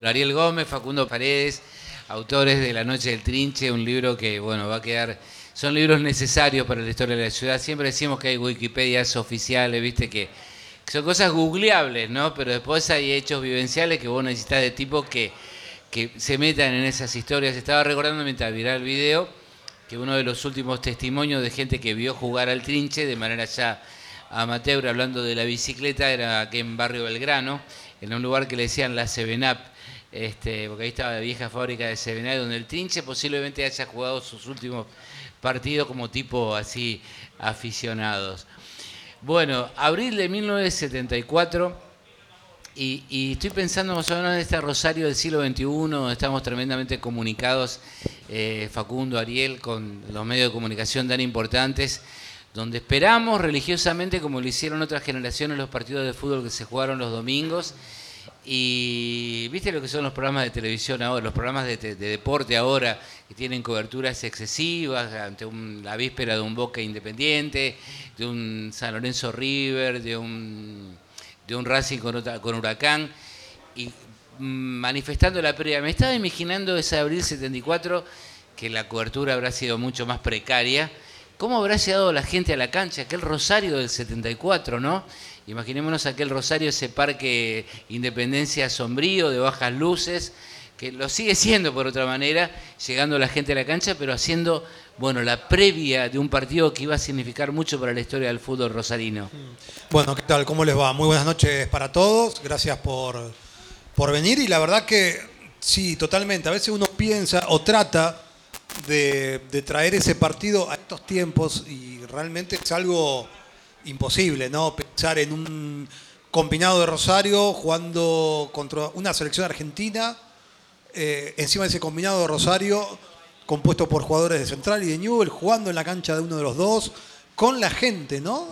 Ariel Gómez, Facundo Paredes, autores de La Noche del Trinche, un libro que, bueno, va a quedar... Son libros necesarios para la historia de la ciudad. Siempre decimos que hay Wikipedias oficiales, viste, que son cosas googleables, ¿no? Pero después hay hechos vivenciales que vos necesitas de tipos que se metan en esas historias. Estaba recordando mientras miraba el video que uno de los últimos testimonios de gente que vio jugar al Trinche de manera ya amateur, hablando de la bicicleta, era aquí en Barrio Belgrano, en un lugar que le decían la Seven Up, porque ahí estaba la vieja fábrica de Seven Up, donde el Trinche posiblemente haya jugado sus últimos partidos como tipo así aficionados. Bueno, abril de 1974, y estoy pensando más o menos en este Rosario del siglo XXI, donde estamos tremendamente comunicados, Facundo, Ariel, con los medios de comunicación tan importantes, donde esperamos religiosamente, como lo hicieron otras generaciones, los partidos de fútbol que se jugaron los domingos. Y viste lo que son los programas de televisión ahora, los programas de deporte ahora, que tienen coberturas excesivas ante la víspera de un Boca Independiente, de un San Lorenzo River, de un Racing con Huracán, y manifestando la previa. Me estaba imaginando ese abril 74, que la cobertura habrá sido mucho más precaria. ¿Cómo habrá llegado la gente a la cancha? Aquel Rosario del 74, ¿no? Imaginémonos aquel Rosario, ese parque Independencia sombrío, de bajas luces, que lo sigue siendo por otra manera, llegando la gente a la cancha, pero haciendo, bueno, la previa de un partido que iba a significar mucho para la historia del fútbol rosarino. Bueno, ¿qué tal? ¿Cómo les va? Muy buenas noches para todos. Gracias por venir. Y la verdad que sí, totalmente. A veces uno piensa o trata de traer ese partido a estos tiempos y realmente es algo imposible, ¿no? Pensar en un combinado de Rosario jugando contra una selección argentina, encima de ese combinado de Rosario compuesto por jugadores de Central y de Newell, jugando en la cancha de uno de los dos, con la gente, ¿no?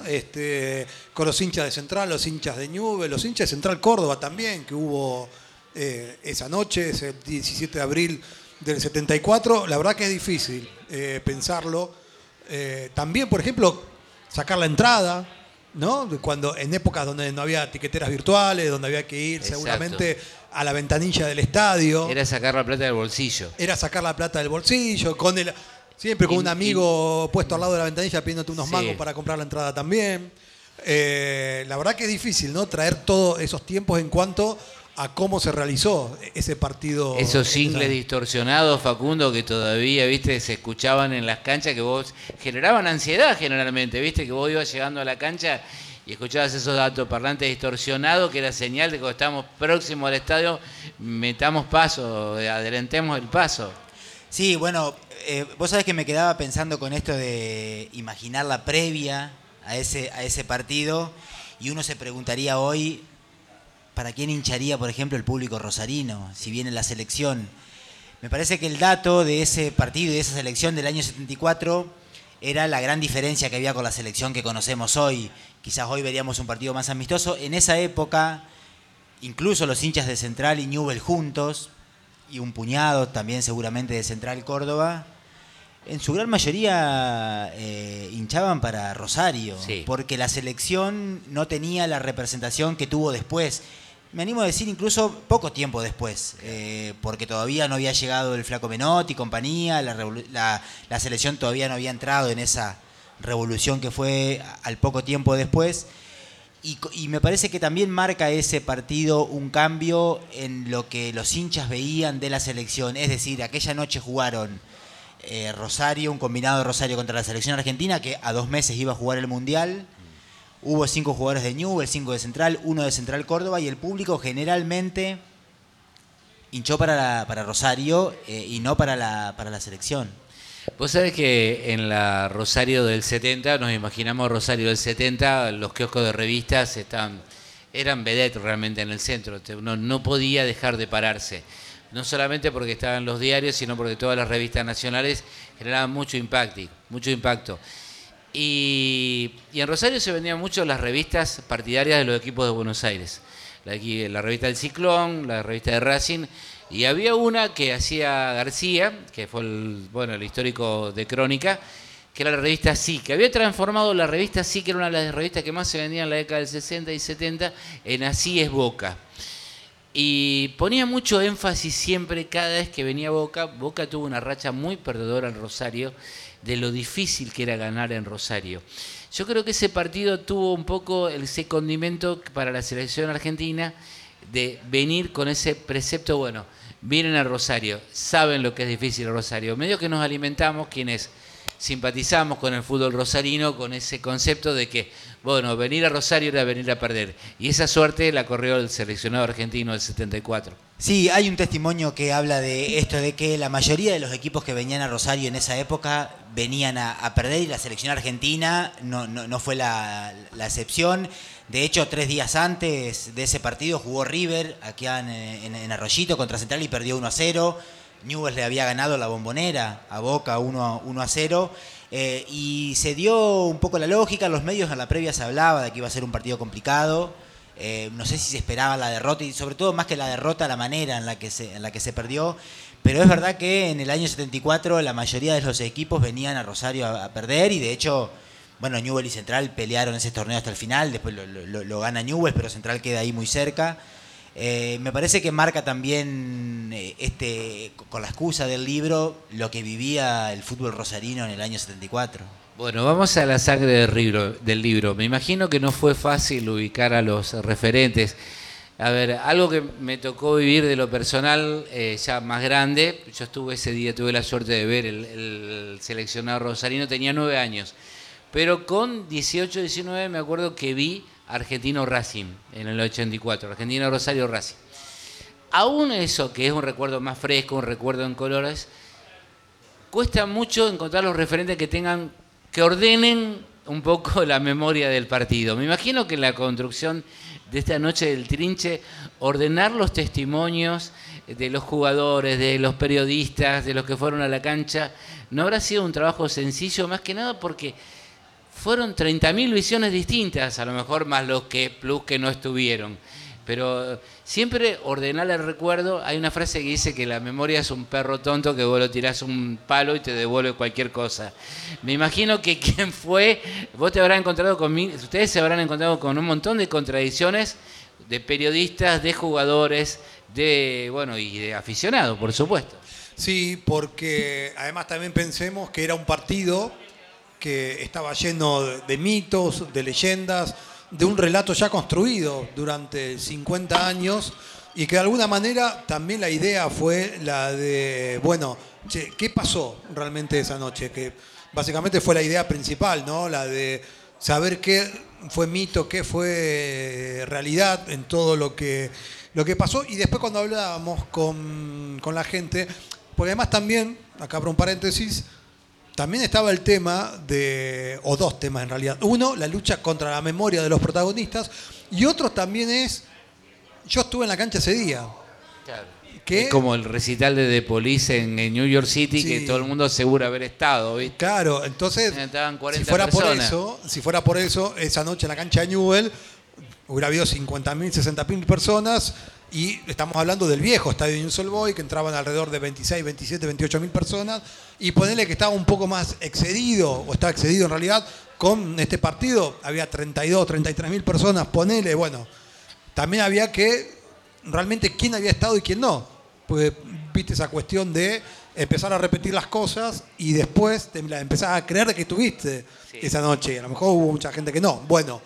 Con los hinchas de Central, los hinchas de Newell, los hinchas de Central Córdoba también, que hubo esa noche, ese 17 de abril del 74. La verdad que es difícil pensarlo. También, por ejemplo, sacar la entrada, ¿no? Cuando en épocas donde no había tiqueteras virtuales, donde había que ir Exacto. seguramente a la ventanilla del estadio. Era sacar la plata del bolsillo. Era sacar la plata del bolsillo, siempre con un amigo puesto al lado de la ventanilla pidiéndote unos mangos para comprar la entrada también. La verdad que es difícil, ¿no? Traer todos esos tiempos en cuanto a cómo se realizó ese partido. Esos singles distorsionados, Facundo, que todavía, viste, se escuchaban en las canchas, que vos generaban ansiedad generalmente, viste, que vos ibas llegando a la cancha y escuchabas esos altoparlantes distorsionados, que era señal de que cuando estamos próximos al estadio, metamos paso, adelantemos el paso. Sí, bueno, vos sabés que me quedaba pensando con esto de imaginar la previa a ese partido, y uno se preguntaría hoy, ¿para quién hincharía, por ejemplo, el público rosarino, si viene la selección? Me parece que el dato de ese partido y de esa selección del año 74 era la gran diferencia que había con la selección que conocemos hoy. Quizás hoy veríamos un partido más amistoso. En esa época, incluso los hinchas de Central y Newell juntos, y un puñado también seguramente de Central Córdoba, en su gran mayoría hinchaban para Rosario, sí, porque la selección no tenía la representación que tuvo después. Me animo a decir incluso poco tiempo después, porque todavía no había llegado el Flaco Menotti y compañía, la selección todavía no había entrado en esa revolución que fue al poco tiempo después. Y me parece que también marca ese partido un cambio en lo que los hinchas veían de la selección. Es decir, aquella noche jugaron Rosario, un combinado de Rosario contra la selección argentina, que a 2 meses iba a jugar el Mundial. Hubo 5 jugadores de Newell, 5 de Central, 1 de Central Córdoba, y el público generalmente hinchó para Rosario y no para la selección. Vos sabés que en la Rosario del 70, nos imaginamos Rosario del 70, los kioscos de revistas eran vedette realmente en el centro. Uno no podía dejar de pararse. No solamente porque estaban los diarios, sino porque todas las revistas nacionales generaban mucho impacto. Y en Rosario se vendían mucho las revistas partidarias de los equipos de Buenos Aires. La revista del Ciclón, la revista de Racing, y había una que hacía García, que fue el histórico de Crónica, que era la revista Sí, que había transformado la revista Sí, que era una de las revistas que más se vendían en la década del 60 y 70, en Así es Boca. Y ponía mucho énfasis siempre cada vez que venía Boca. Boca tuvo una racha muy perdedora en Rosario, de lo difícil que era ganar en Rosario. Yo creo que ese partido tuvo un poco ese condimento para la selección argentina de venir con ese precepto, bueno, vienen a Rosario, saben lo que es difícil Rosario. Medio que nos alimentamos quienes simpatizamos con el fútbol rosarino, con ese concepto de que, bueno, venir a Rosario era venir a perder. Y esa suerte la corrió el seleccionado argentino del 74. Sí, hay un testimonio que habla de esto, de que la mayoría de los equipos que venían a Rosario en esa época venían a perder y la selección argentina no fue la excepción. De hecho, 3 días antes de ese partido jugó River aquí en Arroyito contra Central y perdió 1-0. Newell's le había ganado la Bombonera a Boca 1-0. Y se dio un poco la lógica. En los medios en la previa se hablaba de que iba a ser un partido complicado. No sé si se esperaba la derrota y sobre todo más que la derrota, la manera en la que se perdió. Pero es verdad que en el año 74 la mayoría de los equipos venían a Rosario a perder y de hecho, bueno, Newell's y Central pelearon ese torneo hasta el final, después lo gana Newell's, pero Central queda ahí muy cerca. Me parece que marca también, con la excusa del libro, lo que vivía el fútbol rosarino en el año 74. Bueno, vamos a la sangre del libro. Me imagino que no fue fácil ubicar a los referentes. A ver, algo que me tocó vivir de lo personal, ya más grande, yo estuve ese día, tuve la suerte de ver el seleccionado rosarino, tenía 9 años, pero con 18, 19 me acuerdo que vi Argentino Racing en el 84, Argentino Rosario Racing. Aún eso, que es un recuerdo más fresco, un recuerdo en colores, cuesta mucho encontrar los referentes que ordenen un poco la memoria del partido. Me imagino que la construcción de esta noche del Trinche, ordenar los testimonios de los jugadores, de los periodistas, de los que fueron a la cancha, no habrá sido un trabajo sencillo, más que nada porque fueron 30.000 visiones distintas, a lo mejor más los que no estuvieron. Pero siempre ordenar el recuerdo. Hay una frase que dice que la memoria es un perro tonto que vos lo tirás un palo y te devuelve cualquier cosa. Me imagino que quien fue, ustedes se habrán encontrado con un montón de contradicciones de periodistas, de jugadores, y de aficionados, por supuesto. Sí, porque además también pensemos que era un partido que estaba lleno de mitos, de leyendas, de un relato ya construido durante 50 años y que de alguna manera también la idea fue la de, ¿qué pasó realmente esa noche? Que básicamente fue la idea principal, ¿no? La de saber qué fue mito, qué fue realidad en todo lo que pasó. Y después cuando hablábamos con la gente, porque además también, acá abro un paréntesis, también estaba el tema o dos temas en realidad. Uno, la lucha contra la memoria de los protagonistas. Y otro también yo estuve en la cancha ese día. Claro. Es como el recital de The Police en New York City, sí, que todo el mundo asegura haber estado, ¿viste? Claro, entonces, si fuera por eso, esa noche en la cancha de Newell's hubiera habido 50.000, 60.000 personas. Y estamos hablando del viejo estadio de Newell's Old Boys, que entraban alrededor de 26, 27, 28.000 personas. Y ponerle que estaba un poco más excedido, o está excedido en realidad, con este partido. Había 32, 33.000 personas, ponele. Bueno, también había que realmente quién había estado y quién no. Porque viste esa cuestión de empezar a repetir las cosas y después empezar a creer de que estuviste esa noche. Y a lo mejor hubo mucha gente que no. Bueno,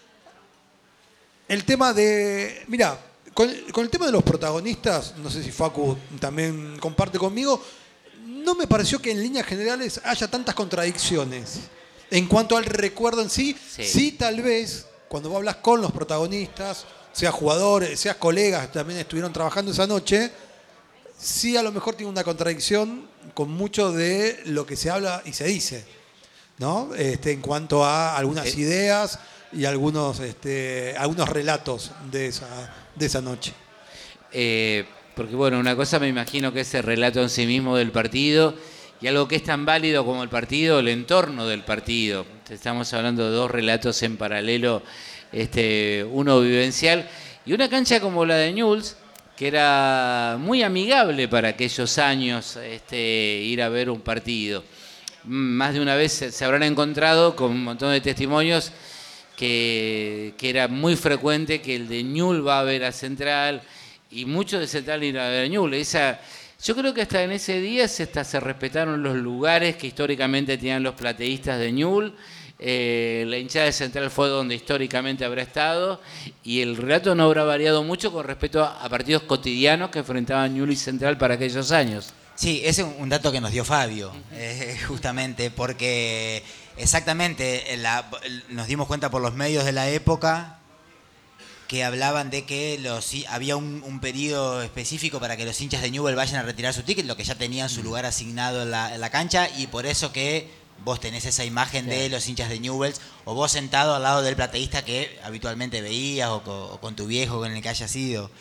el tema de... Mirá, con el tema de los protagonistas, no sé si Facu también comparte conmigo, no me pareció que en líneas generales haya tantas contradicciones. En cuanto al recuerdo en sí, sí tal vez cuando vos hablas con los protagonistas, sea jugadores, sea colegas que también estuvieron trabajando esa noche, sí a lo mejor tiene una contradicción con mucho de lo que se habla y se dice, ¿no? En cuanto a algunas ideas y algunos relatos de esa noche. Porque una cosa me imagino que ese relato en sí mismo del partido y algo que es tan válido como el partido, el entorno del partido. Estamos hablando de dos relatos en paralelo, uno vivencial y una cancha como la de Newell's, que era muy amigable para aquellos años ir a ver un partido. Más de una vez se habrán encontrado con un montón de testimonios que era muy frecuente que el de Newell's va a ver a Central y mucho de Central y de Newell's. Yo creo que hasta en ese día se respetaron los lugares que históricamente tenían los plateístas de Newell's. La hinchada de Central fue donde históricamente habrá estado, y el relato no habrá variado mucho con respecto a partidos cotidianos que enfrentaban Newell's y Central para aquellos años. Sí, ese es un dato que nos dio Fabio, justamente, porque exactamente nos dimos cuenta por los medios de la época que hablaban de que había un periodo específico para que los hinchas de Newell's vayan a retirar su ticket, lo que ya tenían su lugar asignado en la cancha, y por eso que vos tenés esa imagen de los hinchas de Newell's, o vos sentado al lado del plateísta que habitualmente veías, o con tu viejo con el que hayas ido.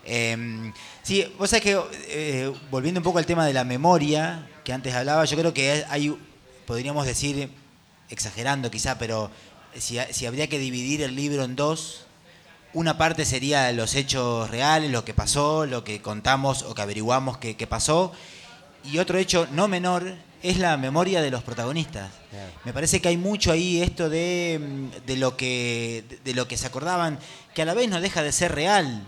Sí, vos sabés que, volviendo un poco al tema de la memoria, que antes hablaba, yo creo que podríamos decir, exagerando quizá, pero si habría que dividir el libro en dos, una parte sería los hechos reales, lo que pasó, lo que contamos o que averiguamos que pasó, y otro hecho no menor es la memoria de los protagonistas. Claro. Me parece que hay mucho ahí esto de lo que se acordaban, que a la vez no deja de ser real.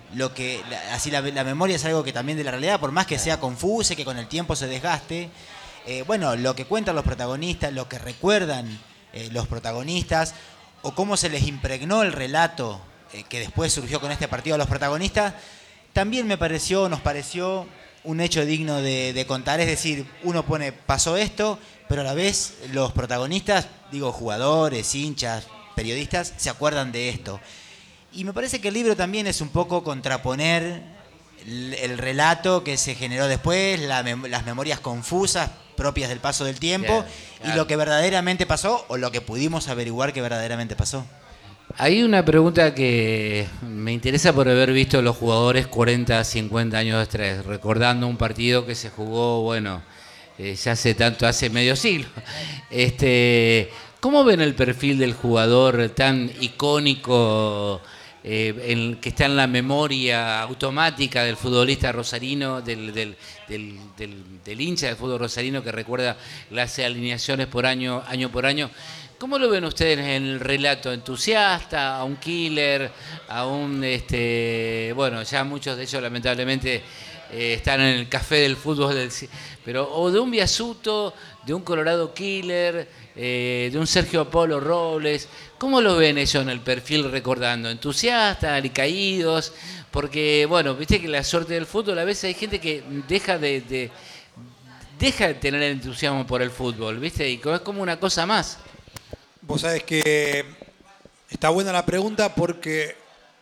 La memoria es algo que también de la realidad, por más que sea confusa, que con el tiempo se desgaste. Lo que cuentan los protagonistas, lo que recuerdan los protagonistas, o cómo se les impregnó el relato que después surgió con este partido a los protagonistas, también nos pareció un hecho digno de contar. Es decir, uno pasó esto, pero a la vez los protagonistas, jugadores, hinchas, periodistas, se acuerdan de esto. Y me parece que el libro también es un poco contraponer el relato que se generó después, las memorias confusas propias del paso del tiempo, claro. Y lo que verdaderamente pasó, o lo que pudimos averiguar que verdaderamente pasó. Hay una pregunta que me interesa por haber visto los jugadores 40, 50 años después, recordando un partido que se jugó, ya hace medio siglo. ¿Cómo ven el perfil del jugador tan icónico, que está en la memoria automática del futbolista rosarino, del hincha del fútbol rosarino que recuerda las alineaciones año por año? ¿Cómo lo ven ustedes en el relato? ¿Entusiasta? ¿A un killer? ¿A un ya muchos de ellos lamentablemente están en el café del fútbol o de un Biasuto, de un Colorado killer, de un Sergio Apolo Robles? ¿Cómo lo ven ellos en el perfil recordando? ¿Entusiastas? ¿Alicaídos? Porque, viste que la suerte del fútbol, a veces hay gente que deja de tener el entusiasmo por el fútbol, ¿viste? Y es como una cosa más. Vos sabés que está buena la pregunta, porque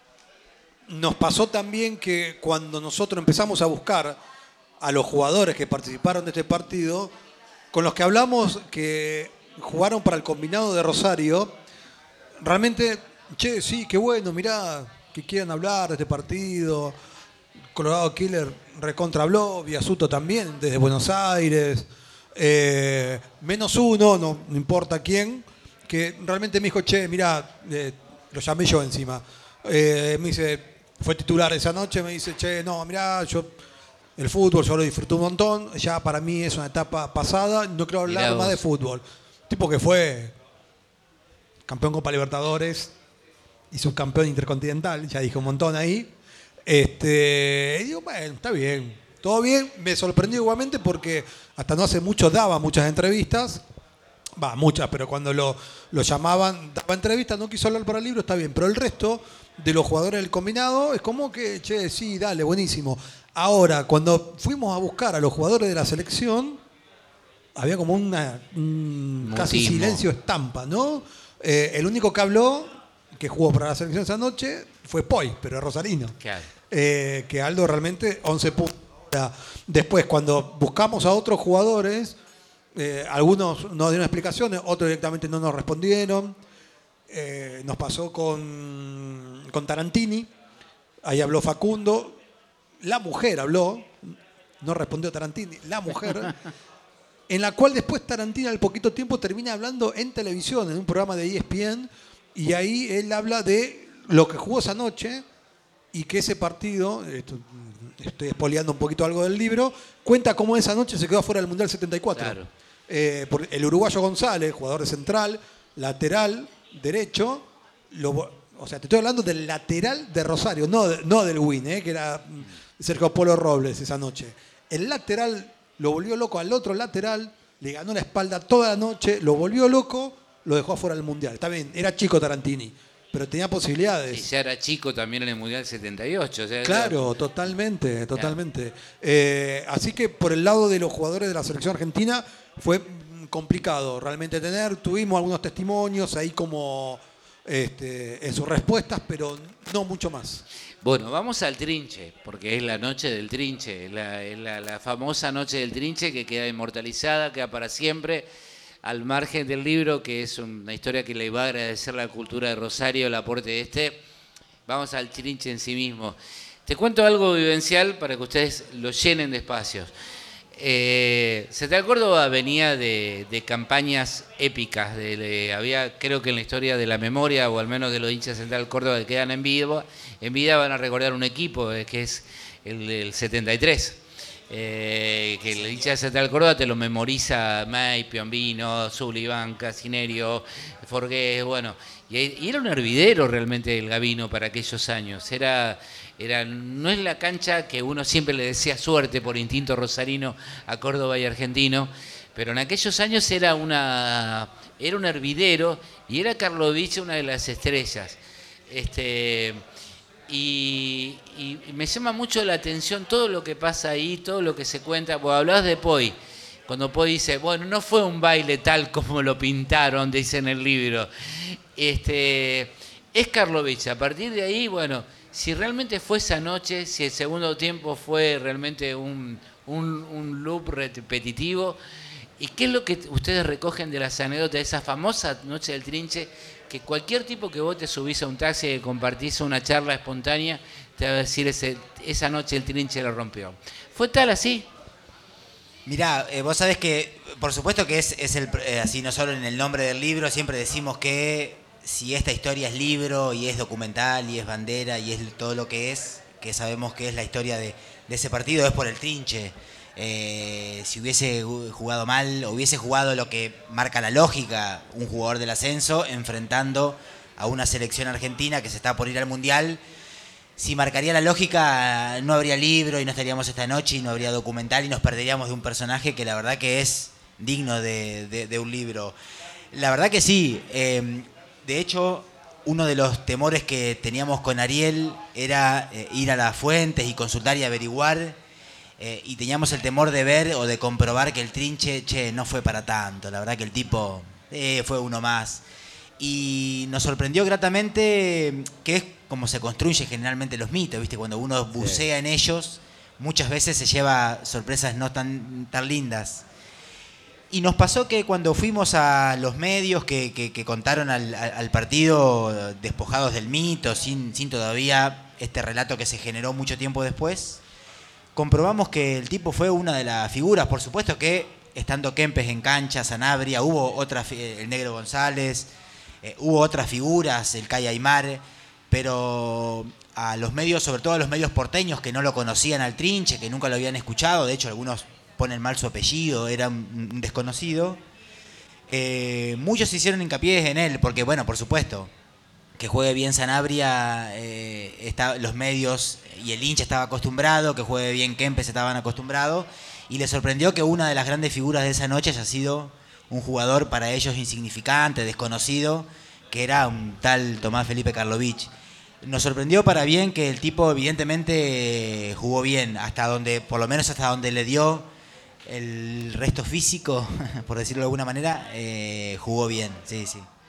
nos pasó también que cuando nosotros empezamos a buscar a los jugadores que participaron de este partido, con los que hablamos que jugaron para el combinado de Rosario, realmente, sí, qué bueno, mirá, que quieran hablar de este partido. Colorado Killer recontra habló, Biasuto también, desde Buenos Aires, menos uno, no importa quién, que realmente me dijo, mirá, lo llamé yo encima. Me dice, fue titular esa noche, me dice, no, mirá, el fútbol yo lo disfruté un montón, ya para mí es una etapa pasada, no quiero hablar más de fútbol. Tipo que fue campeón Copa Libertadores y subcampeón intercontinental, ya dije un montón ahí. Y digo, bueno, está bien, todo bien. Me sorprendió igualmente porque hasta no hace mucho daba muchas entrevistas. Muchas, pero cuando lo llamaban, daba entrevistas, no quiso hablar para el libro, está bien. Pero el resto de los jugadores del combinado es como que, sí, dale, buenísimo. Ahora, cuando fuimos a buscar a los jugadores de la selección, había como casi silencio estampa, ¿no? El único que habló, que jugó para la selección esa noche, fue Poi, pero es rosarino. Claro. Que Aldo realmente 11 puntos. Después, cuando buscamos a otros jugadores, algunos nos dieron explicaciones, otros directamente no nos respondieron. Nos pasó con Tarantini, ahí habló Facundo, la mujer habló, no respondió Tarantini, la mujer, en la cual después Tarantini al poquito tiempo termina hablando en televisión, en un programa de ESPN, y ahí él habla de lo que jugó esa noche y que ese partido, estoy espoleando un poquito algo del libro, cuenta cómo esa noche se quedó afuera del Mundial 74. Claro. El uruguayo González, jugador de Central, lateral derecho, te estoy hablando del lateral de Rosario, no del Win, que era Sergio Polo Robles esa noche. El lateral lo volvió loco al otro lateral, le ganó la espalda toda la noche, lo volvió loco, lo dejó afuera del Mundial. Está bien, era chico Tarantini, pero tenía posibilidades. Y ya era chico también en el Mundial 78. O sea, Claro, totalmente. Así que por el lado de los jugadores de la selección argentina fue complicado realmente tuvimos algunos testimonios ahí como en sus respuestas, pero no mucho más. Bueno, vamos al Trinche, porque es la noche del Trinche, la famosa noche del Trinche que queda inmortalizada, queda para siempre, al margen del libro, que es una historia que le va a agradecer la cultura de Rosario, el aporte de este. Vamos al Trinche en sí mismo. Te cuento algo vivencial para que ustedes lo llenen de espacios. Central Córdoba venía de campañas épicas, había, creo que en la historia de la memoria, o al menos de los hinchas de Central Córdoba que quedan en vida van a recordar un equipo, que es el del 73. Que el hincha de Central Córdoba te lo memoriza May, Piombino, Sullivan, Casinerio, Forgués, bueno, y era un hervidero realmente el Gabino para aquellos años. No es la cancha que uno siempre le desea suerte por instinto rosarino a Córdoba y Argentino, pero en aquellos años era un hervidero y era Karlovich una de las estrellas. Y me llama mucho la atención todo lo que pasa ahí, todo lo que se cuenta. Vos hablabas de Poi, cuando Poi dice, bueno, no fue un baile tal como lo pintaron, dice en el libro. Es Karlovich. A partir de ahí, bueno, si realmente fue esa noche, si el segundo tiempo fue realmente un loop repetitivo, ¿y qué es lo que ustedes recogen de las anécdotas de esa famosa noche del Trinche? Que cualquier tipo que vos te subís a un taxi y compartís una charla espontánea, te va a decir esa noche el Trinche lo rompió. ¿Fue tal así? Mirá, vos sabés que, por supuesto que es así, no solo en el nombre del libro, siempre decimos que si esta historia es libro y es documental y es bandera y es todo lo que sabemos que es la historia de ese partido, es por el Trinche. Si hubiese jugado mal, o hubiese jugado lo que marca la lógica, un jugador del ascenso enfrentando a una selección argentina que se está por ir al Mundial, si marcaría la lógica no habría libro y no estaríamos esta noche y no habría documental y nos perderíamos de un personaje que la verdad que es digno de un libro. La verdad que sí. De hecho, uno de los temores que teníamos con Ariel era ir a las fuentes y consultar y averiguar. Y teníamos el temor de ver o de comprobar que el Trinche, no fue para tanto. La verdad que el tipo fue uno más. Y nos sorprendió gratamente que es como se construyen generalmente los mitos, ¿viste? Cuando uno bucea en ellos, muchas veces se lleva sorpresas no tan lindas. Y nos pasó que cuando fuimos a los medios que contaron al partido despojados del mito, sin todavía este relato que se generó mucho tiempo después, comprobamos que el tipo fue una de las figuras. Por supuesto que estando Kempes en cancha, Sanabria, hubo el Negro González, hubo otras figuras, el Cay Aymar, pero a los medios, sobre todo a los medios porteños que no lo conocían al Trinche, que nunca lo habían escuchado, de hecho algunos ponen mal su apellido, era un desconocido, muchos hicieron hincapié en él, porque bueno, por supuesto, que juegue bien Sanabria, los medios y el hincha estaba acostumbrado, que juegue bien Kempes estaban acostumbrados, y les sorprendió que una de las grandes figuras de esa noche haya sido un jugador para ellos insignificante, desconocido, que era un tal Tomás Felipe Karlovich. Nos sorprendió para bien que el tipo evidentemente jugó bien, por lo menos hasta donde le dio el resto físico, por decirlo de alguna manera, jugó bien, sí.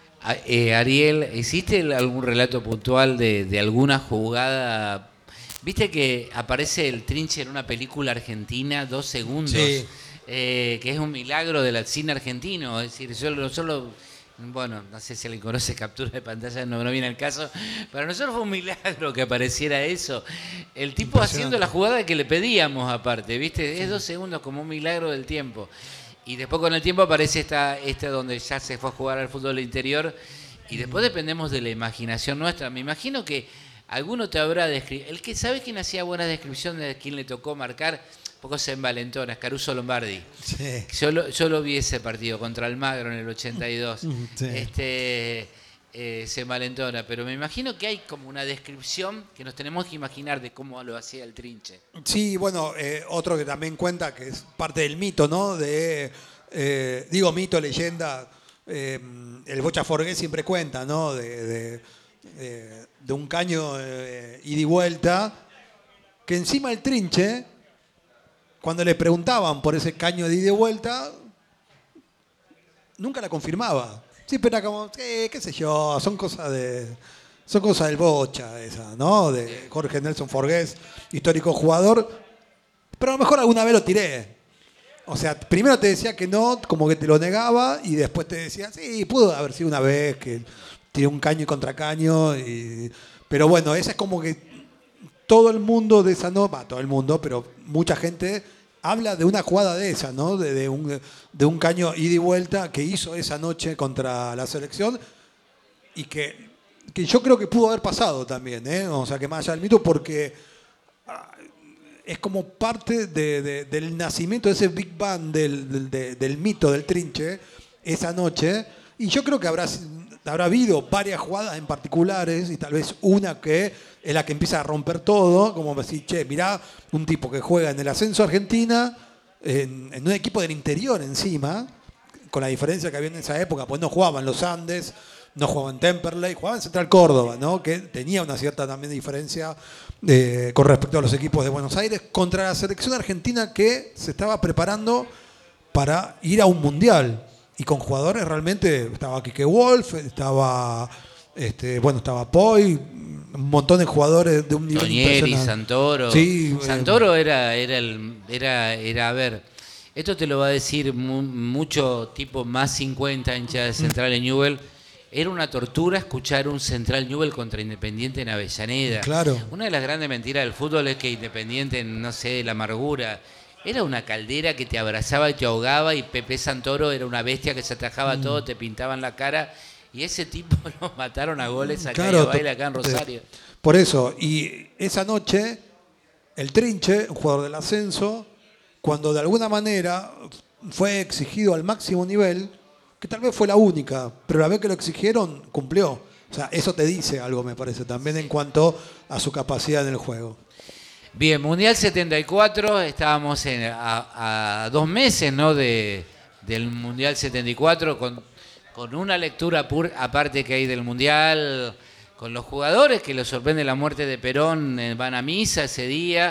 Ariel, ¿hiciste algún relato puntual de alguna jugada? ¿Viste que aparece el Trinche en una película argentina, 2 segundos? Sí. Que es un milagro del cine argentino. Es decir, bueno, no sé si alguien conoce captura de pantalla, no viene al caso. Para nosotros fue un milagro que apareciera eso. El tipo haciendo la jugada que le pedíamos aparte, ¿viste? Es 2 segundos como un milagro del tiempo. Y después con el tiempo aparece esta donde ya se fue a jugar al fútbol interior. Y después dependemos de la imaginación nuestra. Me imagino que alguno te habrá descrito. El que sabe quién hacía buena descripción de quién le tocó marcar, poco se envalentona, es Caruso Lombardi. Sí. Yo lo vi ese partido contra Almagro en el 82. Sí. se malentona, pero me imagino que hay como una descripción que nos tenemos que imaginar de cómo lo hacía el Trinche. Sí, bueno, otro que también cuenta, que es parte del mito, ¿no? Digo mito, leyenda, el Bocha Forgués siempre cuenta, ¿no? De un caño ida y vuelta, que encima el Trinche, cuando le preguntaban por ese caño de ida y vuelta, nunca la confirmaba. Siempre era como, qué sé yo, son cosas del Bocha esa, ¿no? De Jorge Nelson Forgués, histórico jugador. Pero a lo mejor alguna vez lo tiré. O sea, primero te decía que no, como que te lo negaba, y después te decía, sí, pudo haber sido una vez que tiré un caño y contra caño. Pero bueno, esa es como que todo el mundo de esa, no, todo el mundo, pero mucha gente habla de una jugada de esa, ¿no? De un caño ida y vuelta que hizo esa noche contra la selección y que yo creo que pudo haber pasado también, ¿eh? O sea, que más allá del mito, porque es como parte del nacimiento de ese Big Bang del mito del Trinche esa noche. Y yo creo que habrá habido varias jugadas en particulares y tal vez una que es la que empieza a romper todo, como decir, che, mirá, un tipo que juega en el ascenso Argentina, en un equipo del interior encima, con la diferencia que había en esa época, pues no jugaban los Andes, no jugaban en Temperley, jugaban en Central Córdoba, ¿no? Que tenía una cierta también diferencia con respecto a los equipos de Buenos Aires, contra la selección argentina que se estaba preparando para ir a un mundial. Y con jugadores realmente, estaba Quique Wolf, estaba Poi, un montón de jugadores de un nivel Tonieri, impresionante. Santoro. Sí, Santoro era, a ver, esto te lo va a decir mucho tipo más 50 hinchas de Central en Newell. Era una tortura escuchar un Central Newell contra Independiente en Avellaneda. Claro. Una de las grandes mentiras del fútbol es que Independiente, no sé, la amargura, era una caldera que te abrazaba y te ahogaba, y Pepe Santoro era una bestia que se atajaba todo, te pintaban la cara, y ese tipo lo mataron a goles acá, claro, y a baile acá en Rosario. Por eso, y esa noche, el Trinche, un jugador del ascenso, cuando de alguna manera fue exigido al máximo nivel, que tal vez fue la única, pero la vez que lo exigieron, cumplió. O sea, eso te dice algo, me parece, también en cuanto a su capacidad en el juego. Bien, Mundial 74, estábamos a 2 meses, ¿no? del Mundial 74, con una lectura aparte que hay del Mundial, con los jugadores, que los sorprende la muerte de Perón, van a misa ese día,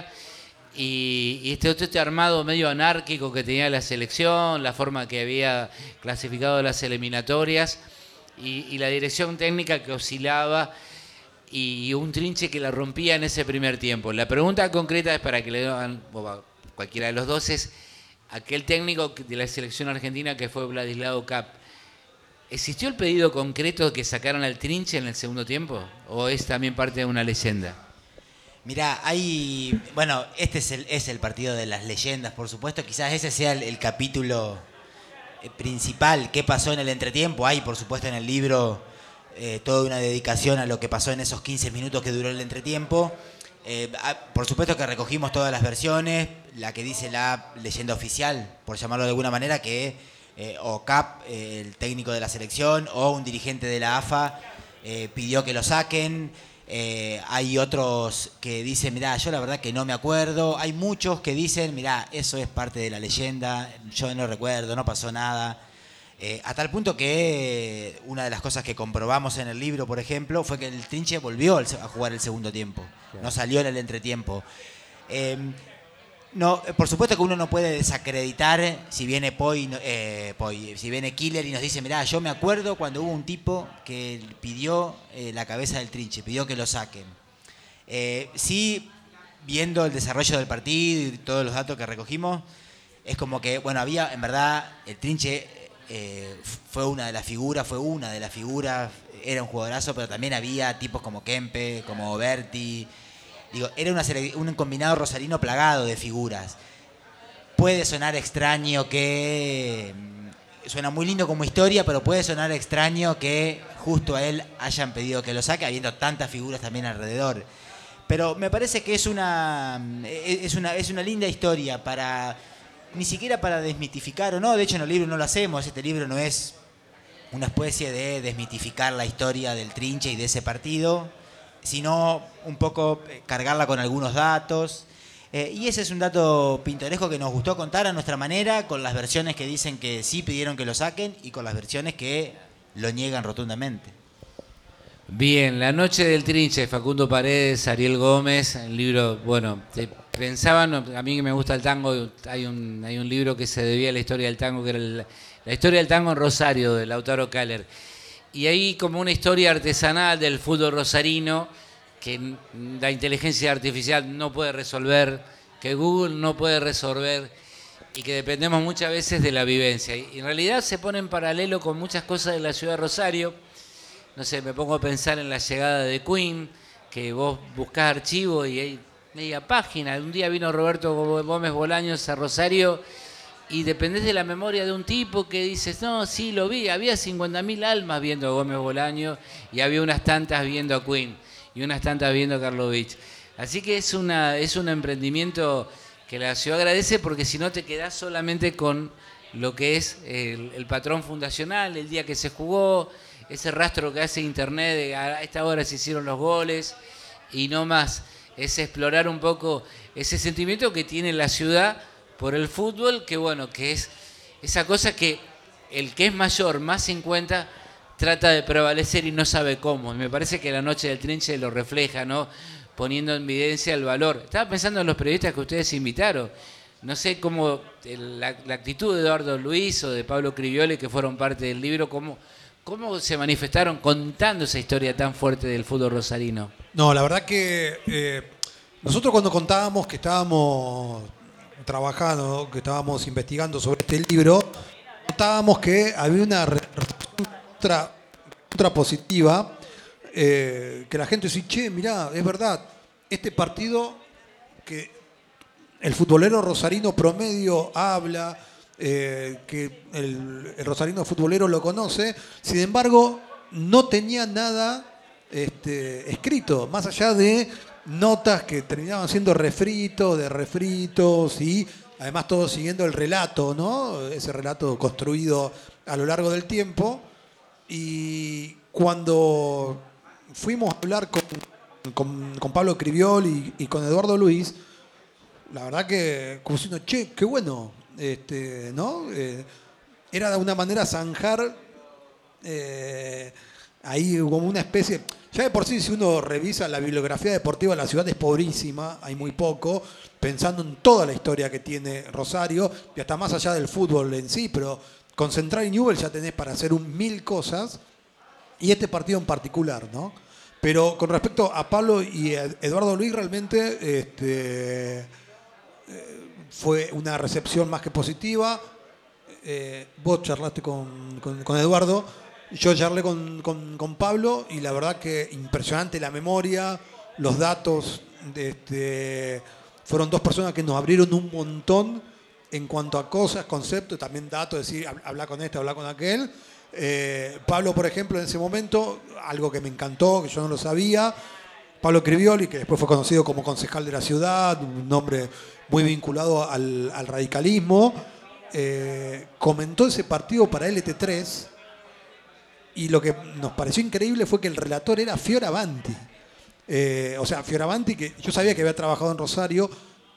y este armado medio anárquico que tenía la selección, la forma que había clasificado las eliminatorias, y la dirección técnica que oscilaba, y un Trinche que la rompía en ese primer tiempo. La pregunta concreta es para que le den cualquiera de los dos, es aquel técnico de la selección argentina que fue Vladislao Cap. ¿Existió el pedido concreto de que sacaran al Trinche en el segundo tiempo? ¿O es también parte de una leyenda? Mirá, este es el partido de las leyendas, por supuesto. Quizás ese sea el capítulo principal. ¿Qué pasó en el entretiempo? Hay, por supuesto, en el libro toda una dedicación a lo que pasó en esos 15 minutos que duró el entretiempo. Por supuesto que recogimos todas las versiones, la que dice la leyenda oficial, por llamarlo de alguna manera, que o Cap, el técnico de la selección, o un dirigente de la AFA pidió que lo saquen. Hay otros que dicen, mirá, yo la verdad que no me acuerdo. Hay muchos que dicen, mirá, eso es parte de la leyenda, yo no recuerdo, no pasó nada. A tal punto que una de las cosas que comprobamos en el libro, por ejemplo, fue que el Trinche volvió a jugar el segundo tiempo. Claro. No salió en el entretiempo. No, por supuesto que uno no puede desacreditar si viene si viene Killer y nos dice, mirá, yo me acuerdo cuando hubo un tipo que pidió la cabeza del Trinche, pidió que lo saquen. Sí, viendo el desarrollo del partido y todos los datos que recogimos, es como que, bueno, había, en verdad, el Trinche fue una de las figuras, era un jugadorazo, pero también había tipos como Kempe, como Berti. Digo, era un combinado rosarino plagado de figuras. Puede sonar extraño que... Suena muy lindo como historia, pero puede sonar extraño que justo a él hayan pedido que lo saque, habiendo tantas figuras también alrededor. Pero me parece que es una linda historia para... Ni siquiera para desmitificar o no, de hecho en el libro no lo hacemos, este libro no es una especie de desmitificar la historia del Trinche y de ese partido, sino un poco cargarla con algunos datos. Y ese es un dato pintoresco que nos gustó contar a nuestra manera, con las versiones que dicen que sí pidieron que lo saquen y con las versiones que lo niegan rotundamente. Bien, La Noche del Trinche, Facundo Paredes, Ariel Gómez, el libro, bueno, pensaban, a mí que me gusta el tango, hay un libro que se debía a la historia del tango, que era la historia del tango en Rosario, de Lautaro Kaller. Y ahí como una historia artesanal del fútbol rosarino, que la inteligencia artificial no puede resolver, que Google no puede resolver, y que dependemos muchas veces de la vivencia. Y en realidad se pone en paralelo con muchas cosas de la ciudad de Rosario. No sé, me pongo a pensar en la llegada de Queen, que vos buscás archivos y hay media página. Un día vino Roberto Gómez Bolaños a Rosario y dependés de la memoria de un tipo que dices, no, sí, lo vi, había 50.000 almas viendo a Gómez Bolaños y había unas tantas viendo a Queen y unas tantas viendo a Karlovich. Así que es un emprendimiento que la ciudad agradece, porque si no te quedás solamente con lo que es el patrón fundacional, el día que se jugó, ese rastro que hace internet de a esta hora se hicieron los goles y no más. Es explorar un poco ese sentimiento que tiene la ciudad por el fútbol, que bueno, que es esa cosa que el que es mayor, más 50, trata de prevalecer y no sabe cómo. Y me parece que La Noche del Trinche lo refleja, ¿no? Poniendo en evidencia el valor. Estaba pensando en los periodistas que ustedes invitaron. No sé cómo la actitud de Eduardo Luis o de Pablo Criviole, que fueron parte del libro, cómo se manifestaron contando esa historia tan fuerte del fútbol rosarino. No, la verdad que nosotros cuando contábamos que estábamos trabajando, que estábamos investigando sobre este libro, notábamos que había una reacción positiva, que la gente decía, che, mirá, es verdad, este partido que el futbolero rosarino promedio habla, que el rosarino futbolero lo conoce, sin embargo, no tenía nada escrito, más allá de notas que terminaban siendo refritos y además todo siguiendo el relato, ¿no? Ese relato construido a lo largo del tiempo. Y cuando fuimos a hablar con Pablo Criviol y con Eduardo Luis, la verdad que como diciendo, che, qué bueno, ¿no? Era de una manera zanjar ahí como una especie. Ya de por sí, si uno revisa la bibliografía deportiva, la ciudad es pobrísima, hay muy poco, pensando en toda la historia que tiene Rosario, y hasta más allá del fútbol en sí, pero con Central y Newell's ya tenés para hacer 1000 cosas, y este partido en particular, ¿no? Pero con respecto a Pablo y Eduardo Luis, realmente fue una recepción más que positiva. Vos charlaste con Eduardo, yo charlé con Pablo, y la verdad que impresionante la memoria, los datos. Fueron dos personas que nos abrieron un montón en cuanto a cosas, conceptos, también datos, decir, hablar con este, hablar con aquel. Pablo, por ejemplo, en ese momento, algo que me encantó, que yo no lo sabía, Pablo Crivioli, que después fue conocido como concejal de la ciudad, un hombre muy vinculado al radicalismo, comentó ese partido para LT3, y lo que nos pareció increíble fue que el relator era Fioravanti. O sea, Fioravanti, que yo sabía que había trabajado en Rosario,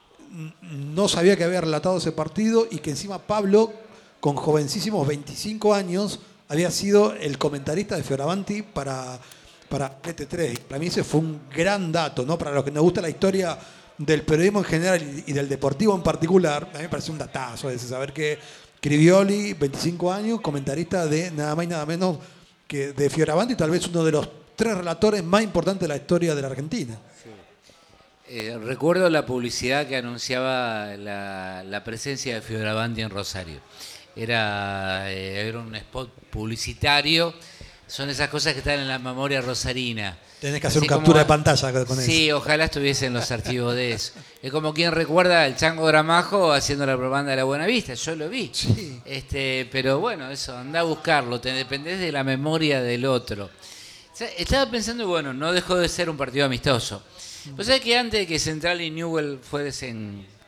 no sabía que había relatado ese partido, y que encima Pablo, con jovencísimos 25 años, había sido el comentarista de Fioravanti para LT3. Para mí ese fue un gran dato, ¿no? Para los que nos gusta la historia del periodismo en general y del deportivo en particular, a mí me parece un datazo ese, saber que Crivioli, 25 años, comentarista de nada más y nada menos que de Fioravanti, tal vez uno de los 3 relatores más importantes de la historia de la Argentina. Sí. Recuerdo la publicidad que anunciaba la presencia de Fioravanti en Rosario. Era un spot publicitario. Son esas cosas que están en la memoria rosarina. Tenés que hacer una captura de pantalla con eso. Sí, ojalá estuviesen los archivos de eso. Es como quien recuerda al Chango Gramajo haciendo la propaganda de la Buenavista. Yo lo vi. Sí. Pero bueno, eso, anda a buscarlo. Te dependés de la memoria del otro. O sea, estaba pensando, bueno, no dejó de ser un partido amistoso. Vos sabés que antes de que Central y Newell's fuesen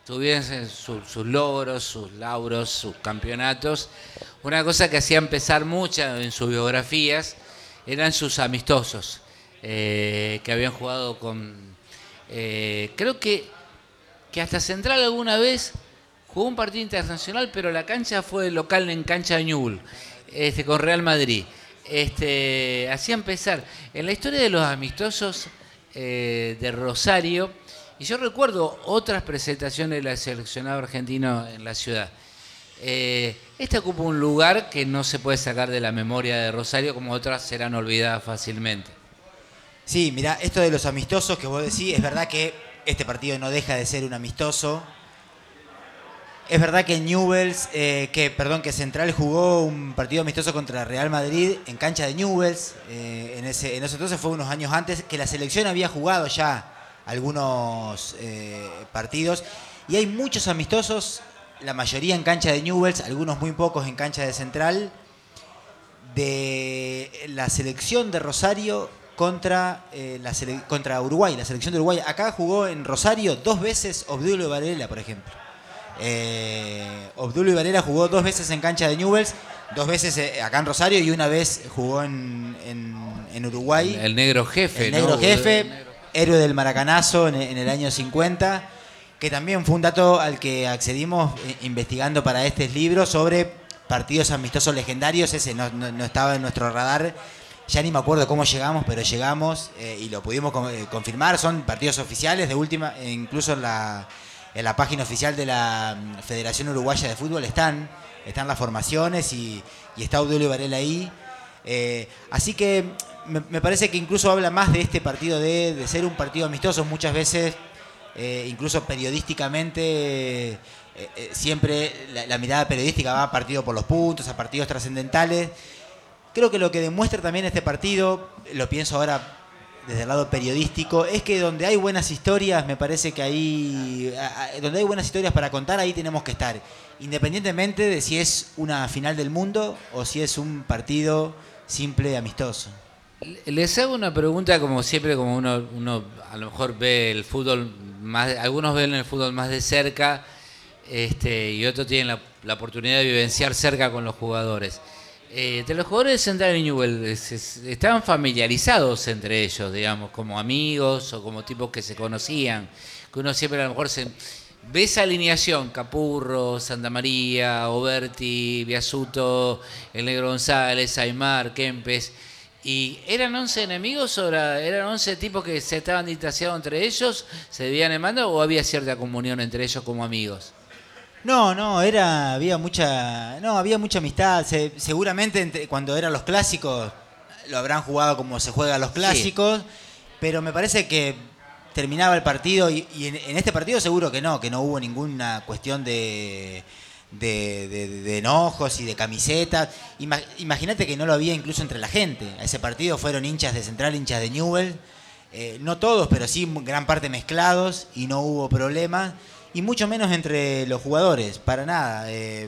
tuviesen sus logros, sus lauros, sus campeonatos. Una cosa que hacía empezar mucho en sus biografías eran sus amistosos, que habían jugado con... creo que hasta Central alguna vez jugó un partido internacional, pero la cancha fue local en cancha de Newell's, con Real Madrid. Hacía empezar. En la historia de los amistosos de Rosario, y yo recuerdo otras presentaciones del seleccionado argentino en la ciudad. Esta ocupa un lugar que no se puede sacar de la memoria de Rosario, como otras serán olvidadas fácilmente. Sí, mirá, esto de los amistosos que vos decís, es verdad que este partido no deja de ser un amistoso. Es verdad que Newell's, que Central jugó un partido amistoso contra Real Madrid en cancha de Newell's. En ese entonces fue unos años antes que la selección había jugado ya algunos partidos. Y hay muchos amistosos, la mayoría en cancha de Newell's, algunos muy pocos en cancha de Central, de la selección de Rosario contra Uruguay, la selección de Uruguay. Acá jugó en Rosario 2 veces Obdulio Varela, por ejemplo. Obdulio Varela jugó 2 veces en cancha de Newell's, 2 veces acá en Rosario y una vez jugó en Uruguay. El negro jefe, el negro jefe, héroe del Maracanazo en el año 50, que también fue un dato al que accedimos investigando para este libro sobre partidos amistosos legendarios. Ese no estaba en nuestro radar. Ya ni me acuerdo cómo llegamos, pero llegamos y lo pudimos confirmar. Son partidos oficiales de última, incluso en la página oficial de la Federación Uruguaya de Fútbol están las formaciones y está Obdulio Varela ahí. Así que me parece que incluso habla más de este partido de ser un partido amistoso. Muchas veces, incluso periodísticamente, siempre la mirada periodística va a partido por los puntos, a partidos trascendentales. Creo que lo que demuestra también este partido, lo pienso ahora desde el lado periodístico, es que donde hay buenas historias, me parece que ahí, donde hay buenas historias para contar, ahí tenemos que estar. Independientemente de si es una final del mundo o si es un partido simple, amistoso. Les hago una pregunta, como siempre, como uno a lo mejor ve el fútbol más, algunos ven el fútbol más de cerca, y otros tienen la oportunidad de vivenciar cerca con los jugadores. De los jugadores de Central y Newell's, estaban familiarizados entre ellos, digamos, como amigos o como tipos que se conocían, que uno siempre a lo mejor ve esa alineación: Capurro, Santa María, Oberti, Biasuto, el Negro González, Aymar, Kempes. ¿Y eran 11 enemigos o eran 11 tipos que se estaban distanciando entre ellos, se debían en mando, o había cierta comunión entre ellos como amigos? Había mucha amistad. Seguramente cuando eran los clásicos lo habrán jugado como se juega los clásicos, sí. Pero me parece que terminaba el partido y en este partido seguro que no hubo ninguna cuestión de enojos y de camisetas. Imagínate que no lo había incluso entre la gente. A ese partido fueron hinchas de Central, hinchas de Newell's, no todos, pero sí gran parte mezclados, y no hubo problemas. Y mucho menos entre los jugadores, para nada.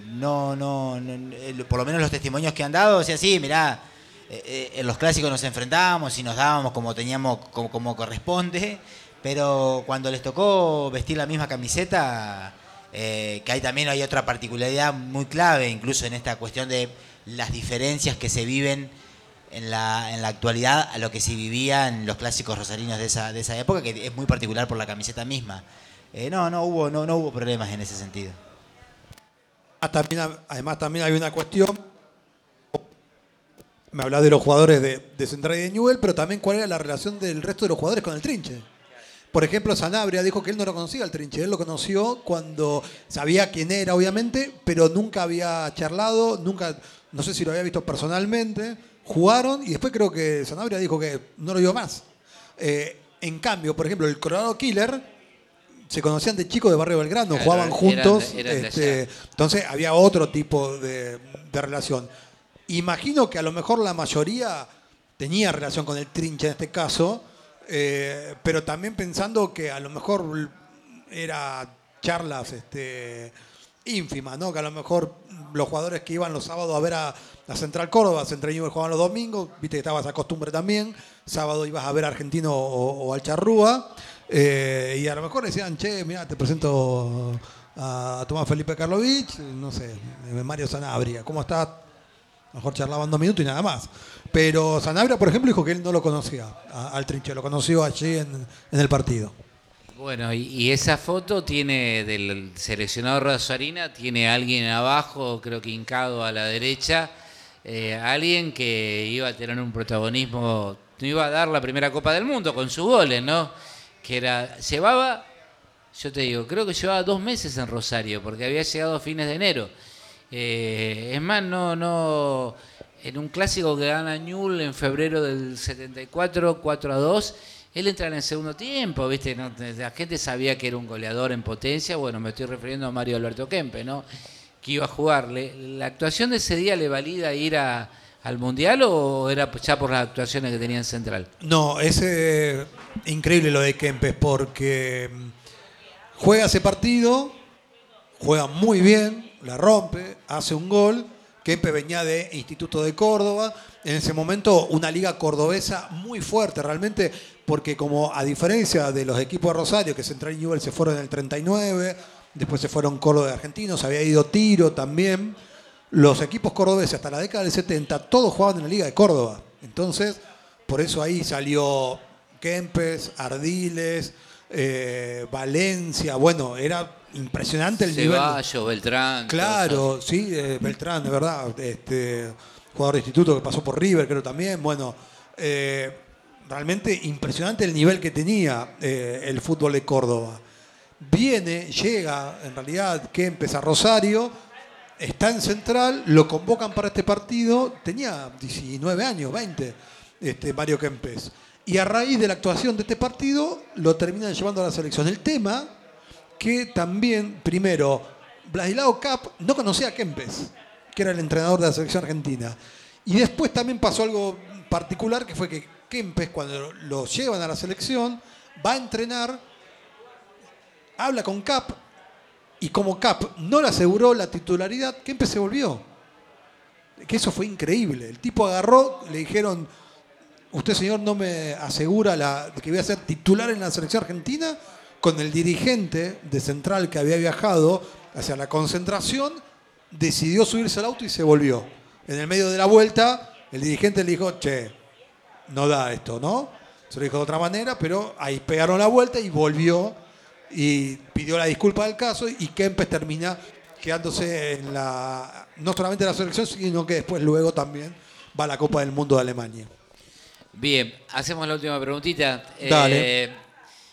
Por lo menos los testimonios que han dado, o sea, sí, mirá, en los clásicos nos enfrentábamos y nos dábamos como corresponde, pero cuando les tocó vestir la misma camiseta, que ahí también hay otra particularidad muy clave, incluso en esta cuestión de las diferencias que se viven en la actualidad a lo que se vivía en los clásicos rosarinos de esa época, que es muy particular por la camiseta misma. No hubo problemas en ese sentido. Además también hay una cuestión. Me hablás de los jugadores de Central y de Newell's, pero también cuál era la relación del resto de los jugadores con el Trinche. Por ejemplo, Sanabria dijo que él no lo conocía al Trinche. Él lo conoció cuando sabía quién era, obviamente, pero nunca había charlado, no sé si lo había visto personalmente. Jugaron y después creo que Sanabria dijo que no lo vio más. En cambio, por ejemplo, el Colorado Killer se conocían de chicos de Barrio Belgrano, jugaban juntos, entonces había otro tipo de relación. Imagino que a lo mejor la mayoría tenía relación con el Trinche en este caso, pero también pensando que a lo mejor era charlas ínfimas, ¿no? Que a lo mejor los jugadores que iban los sábados a ver a Central Córdoba, Central Newell's jugaban los domingos, viste que estaba esa costumbre también, sábado ibas a ver a Argentino o al Charrúa. Y a lo mejor decían, che, mira, te presento a Tomás Felipe Karlovich, no sé, Mario Sanabria, ¿cómo estás? A lo mejor charlaban 2 minutos y nada más. Pero Sanabria, por ejemplo, dijo que él no lo conocía al Trinche, lo conoció allí en el partido. Bueno, y esa foto tiene del seleccionado rosarina, tiene a alguien abajo, creo que hincado a la derecha, alguien que iba a tener un protagonismo, iba a dar la primera Copa del Mundo con sus goles, ¿no? Que era, llevaba, yo te digo, creo que llevaba 2 meses en Rosario, porque había llegado a fines de enero. Es más, no, en un clásico que gana Newell's en febrero del 74, 4-2, él entra en el segundo tiempo, ¿viste? No, la gente sabía que era un goleador en potencia. Bueno, me estoy refiriendo a Mario Alberto Kempes, ¿no? Que iba a jugarle. ¿La actuación de ese día le valida ir al Mundial o era ya por las actuaciones que tenía en Central? No, es increíble lo de Kempes porque juega ese partido, juega muy bien, la rompe, hace un gol. Kempes venía de Instituto de Córdoba, en ese momento una liga cordobesa muy fuerte realmente, porque como a diferencia de los equipos de Rosario, que Central y Newell's se fueron en el 39, después se fueron Córdoba de Argentinos, había ido Tiro también, los equipos cordobeses hasta la década del 70 todos jugaban en la liga de Córdoba. Entonces, por eso ahí salió Kempes, Ardiles, Valencia, bueno, era impresionante el nivel. Ceballos, Beltrán. Claro, sí, Beltrán, de verdad. Jugador de instituto que pasó por River, creo también. Bueno, realmente impresionante el nivel que tenía el fútbol de Córdoba. Llega, en realidad, Kempes a Rosario, está en Central, lo convocan para este partido, tenía 19 años, 20, Mario Kempes. Y a raíz de la actuación de este partido, lo terminan llevando a la selección. El tema que también, primero, Vladislao Cap no conocía a Kempes, que era el entrenador de la selección argentina. Y después también pasó algo particular, que fue que Kempes, cuando lo llevan a la selección, va a entrenar, habla con Cap, y como Cap no le aseguró la titularidad, Kempes se volvió. Que eso fue increíble. El tipo agarró, le dijeron, usted señor no me asegura que voy a ser titular en la selección argentina, con el dirigente de Central que había viajado hacia la concentración, decidió subirse al auto y se volvió. En el medio de la vuelta, el dirigente le dijo, che, no da esto, ¿no? Se lo dijo de otra manera, pero ahí pegaron la vuelta y volvió y pidió la disculpa del caso y Kempes termina quedándose en no solamente en la selección, sino que después luego también va a la Copa del Mundo de Alemania. Bien, hacemos la última preguntita. Dale.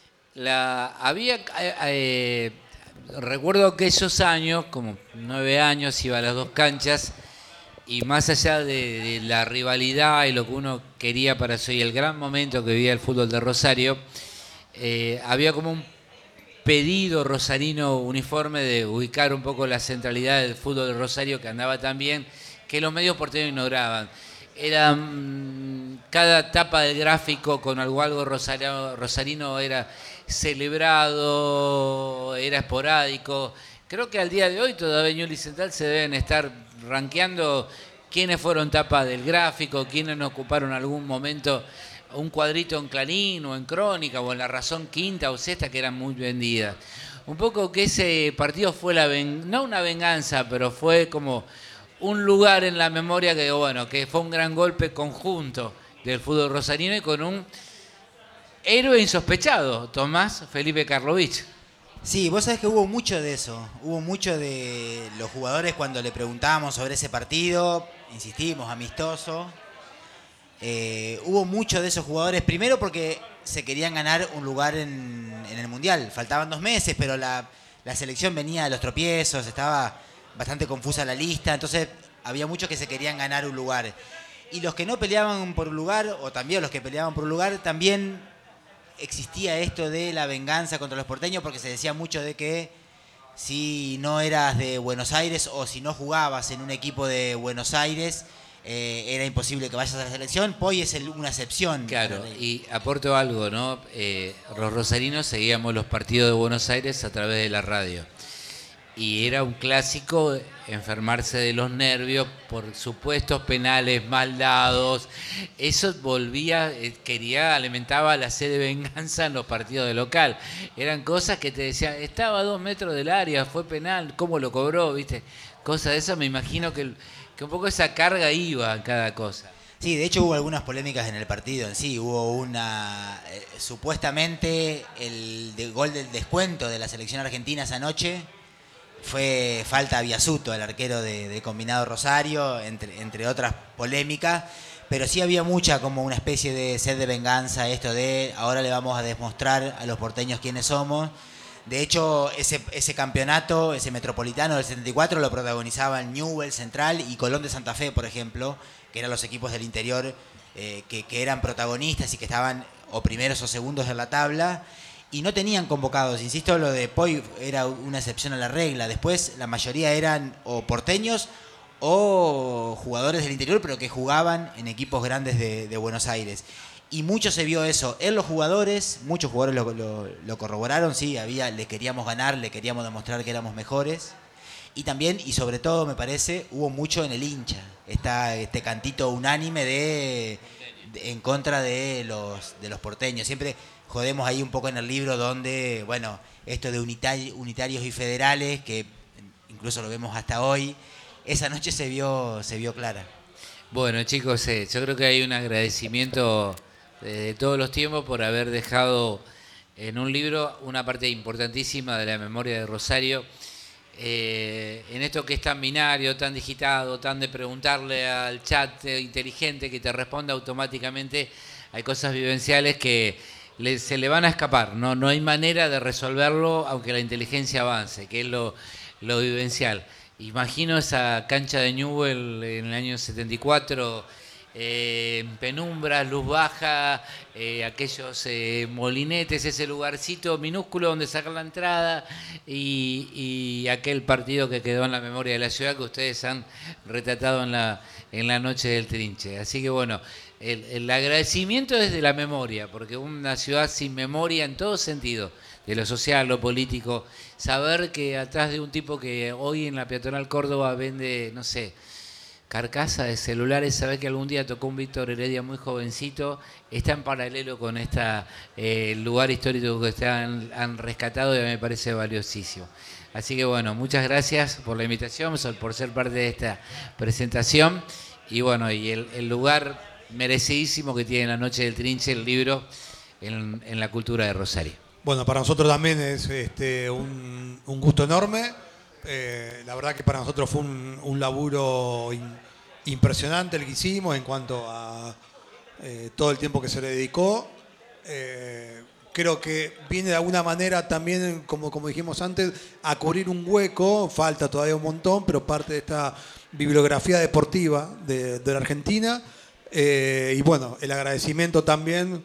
Recuerdo que esos años, como 9 años, iba a las 2 canchas y más allá de la rivalidad y lo que uno quería para eso y el gran momento que vivía el fútbol de Rosario, había como un pedido rosarino uniforme de ubicar un poco la centralidad del fútbol de Rosario que andaba tan bien que los medios porteños ignoraban. Era cada tapa del gráfico con algo rosarino era celebrado, era esporádico. Creo que al día de hoy todavía Newell's y Central se deben estar rankeando quiénes fueron tapa del gráfico, quiénes no ocuparon algún momento un cuadrito en Clarín o en Crónica o en La Razón quinta o sexta que eran muy vendidas. Un poco que ese partido fue no una venganza, pero fue como un lugar en la memoria que fue un gran golpe conjunto del fútbol rosarino y con un héroe insospechado, Tomás Felipe Karlovich. Sí, vos sabés que hubo mucho de eso. Hubo mucho de los jugadores cuando le preguntábamos sobre ese partido, insistimos, amistoso. Hubo mucho de esos jugadores, primero porque se querían ganar un lugar en el Mundial. Faltaban 2 meses, pero la selección venía de los tropiezos, estaba bastante confusa la lista, entonces había muchos que se querían ganar un lugar. Y los que no peleaban por un lugar, o también los que peleaban por un lugar, también existía esto de la venganza contra los porteños, porque se decía mucho de que si no eras de Buenos Aires o si no jugabas en un equipo de Buenos Aires, era imposible que vayas a la selección. Poi es una excepción. Claro, y aporto algo, ¿no? Los rosarinos seguíamos los partidos de Buenos Aires a través de la radio. y era un clásico enfermarse de los nervios por supuestos penales mal dados. Eso volvía, alimentaba la sed de venganza en los partidos de local. Eran cosas que te decían, estaba a 2 metros del área, fue penal, ¿cómo lo cobró? ¿Viste? Cosas de esas, me imagino que un poco esa carga iba en cada cosa. Sí, de hecho hubo algunas polémicas en el partido en sí. Hubo una, supuestamente el gol del descuento de la selección argentina esa noche fue falta a Biasuto, el arquero de Combinado Rosario, entre otras polémicas, pero sí había mucha como una especie de sed de venganza, esto de ahora le vamos a demostrar a los porteños quiénes somos. De hecho, ese campeonato, ese metropolitano del 74 lo protagonizaban Newell's Central y Colón de Santa Fe, por ejemplo, que eran los equipos del interior que eran protagonistas y que estaban o primeros o segundos en la tabla. Y no tenían convocados, insisto, lo de Poi era una excepción a la regla. Después la mayoría eran o porteños o jugadores del interior, pero que jugaban en equipos grandes de Buenos Aires. Y mucho se vio eso en los jugadores, muchos jugadores lo corroboraron, sí, le queríamos ganar, le queríamos demostrar que éramos mejores. Y también, y sobre todo me parece, hubo mucho en el hincha. Está este cantito unánime en contra de los porteños. Siempre jodemos ahí un poco en el libro donde, bueno, esto de unitarios y federales, que incluso lo vemos hasta hoy, esa noche se vio clara. Bueno, chicos, yo creo que hay un agradecimiento de todos los tiempos por haber dejado en un libro una parte importantísima de la memoria de Rosario. En esto que es tan binario, tan digitado, tan de preguntarle al chat inteligente que te responda automáticamente, hay cosas vivenciales que se le van a escapar. No hay manera de resolverlo aunque la inteligencia avance, que es lo vivencial. Imagino esa cancha de Newell en el año 74, penumbra, luz baja, aquellos molinetes, ese lugarcito minúsculo donde sacar la entrada y aquel partido que quedó en la memoria de la ciudad que ustedes han retratado en la noche del Trinche. Así que bueno, el agradecimiento es de la memoria, porque una ciudad sin memoria en todo sentido, de lo social, lo político, saber que atrás de un tipo que hoy en la peatonal Córdoba vende, no sé, carcasa de celulares, saber que algún día tocó un Víctor Heredia muy jovencito, está en paralelo con este lugar histórico que ustedes han rescatado y me parece valiosísimo. Así que bueno, muchas gracias por la invitación, por ser parte de esta presentación y bueno, y el lugar merecidísimo que tiene la Noche del Trinche, el libro, en la cultura de Rosario. Bueno, para nosotros también es un gusto enorme. La verdad que para nosotros fue un laburo impresionante el que hicimos en cuanto a todo el tiempo que se le dedicó. Creo que viene de alguna manera también, como dijimos antes, a cubrir un hueco. Falta todavía un montón, pero parte de esta bibliografía deportiva de la Argentina. Y bueno, el agradecimiento también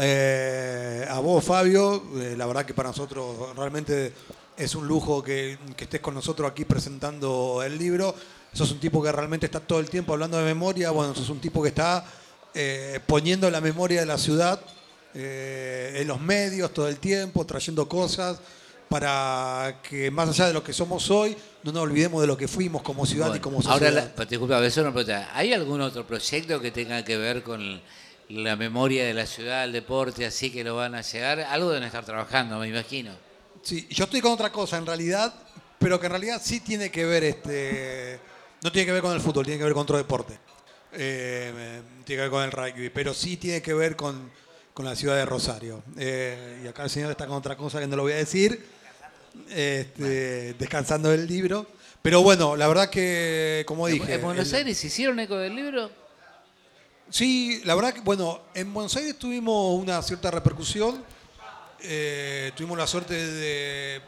a vos, Fabio. La verdad que para nosotros realmente es un lujo que estés con nosotros aquí presentando el libro. Sos un tipo que realmente está todo el tiempo hablando de memoria. Bueno, sos un tipo que está poniendo la memoria de la ciudad en los medios todo el tiempo, trayendo cosas para que más allá de lo que somos hoy, no nos olvidemos de lo que fuimos como ciudad y como sociedad. Ahora, disculpa, eso no pregunta. ¿Hay algún otro proyecto que tenga que ver con la memoria de la ciudad, el deporte, así que lo van a llegar? Algo deben estar trabajando, me imagino. Sí, yo estoy con otra cosa en realidad, pero que en realidad sí tiene que ver, no tiene que ver con el fútbol, tiene que ver con otro deporte. Tiene que ver con el rugby, pero sí tiene que ver con la ciudad de Rosario. Y acá el señor está con otra cosa que no lo voy a decir, descansando del libro. Pero bueno, la verdad que, como dije... ¿En Buenos Aires hicieron eco del libro? Sí, la verdad que, bueno, en Buenos Aires tuvimos una cierta repercusión. Tuvimos la suerte de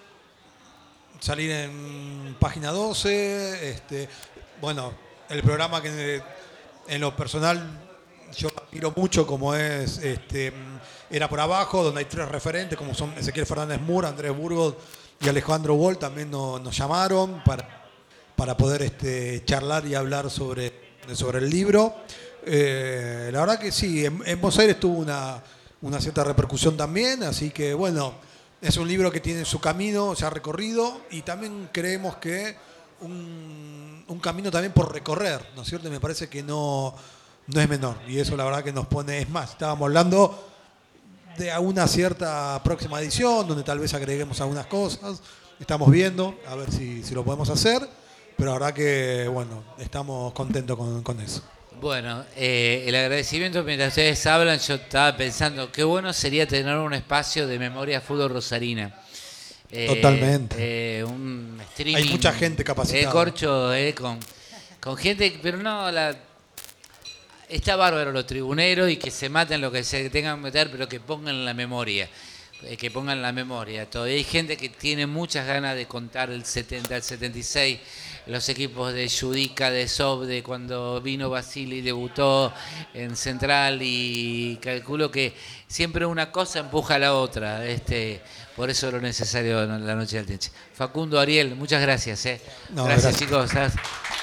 salir en Página 12. Bueno, el programa que en lo personal yo admiro mucho, como es Era por Abajo, donde hay 3 referentes, como son Ezequiel Fernández Mur, Andrés Burgos y Alejandro Wall. También nos llamaron para poder charlar y hablar sobre el libro. La verdad que sí, en Buenos Aires tuvo una cierta repercusión también, así que bueno, Es un libro que tiene su camino ya recorrido y también creemos que un camino también por recorrer, ¿no es cierto? Y me parece que no es menor. Y eso la verdad que nos pone, es más, estábamos hablando de una cierta próxima edición donde tal vez agreguemos algunas cosas. Estamos viendo a ver si lo podemos hacer, pero la verdad que, bueno, estamos contentos con eso. Bueno, el agradecimiento mientras ustedes hablan, yo estaba pensando qué bueno sería tener un espacio de memoria fútbol rosarina. Totalmente. Un streaming. Hay mucha gente capacitada. Corcho, con gente, pero no, está bárbaro los tribuneros y que se maten lo que se tengan que meter, pero que pongan la memoria. Que pongan la memoria. Todavía hay gente que tiene muchas ganas de contar el 70, el 76, los equipos de Judica, de Sob, de cuando vino Basili, debutó en Central, y calculo que siempre una cosa empuja a la otra. Por eso lo necesario en la noche del Trinche. Facundo, Ariel, muchas gracias. No, gracias, gracias. chicos.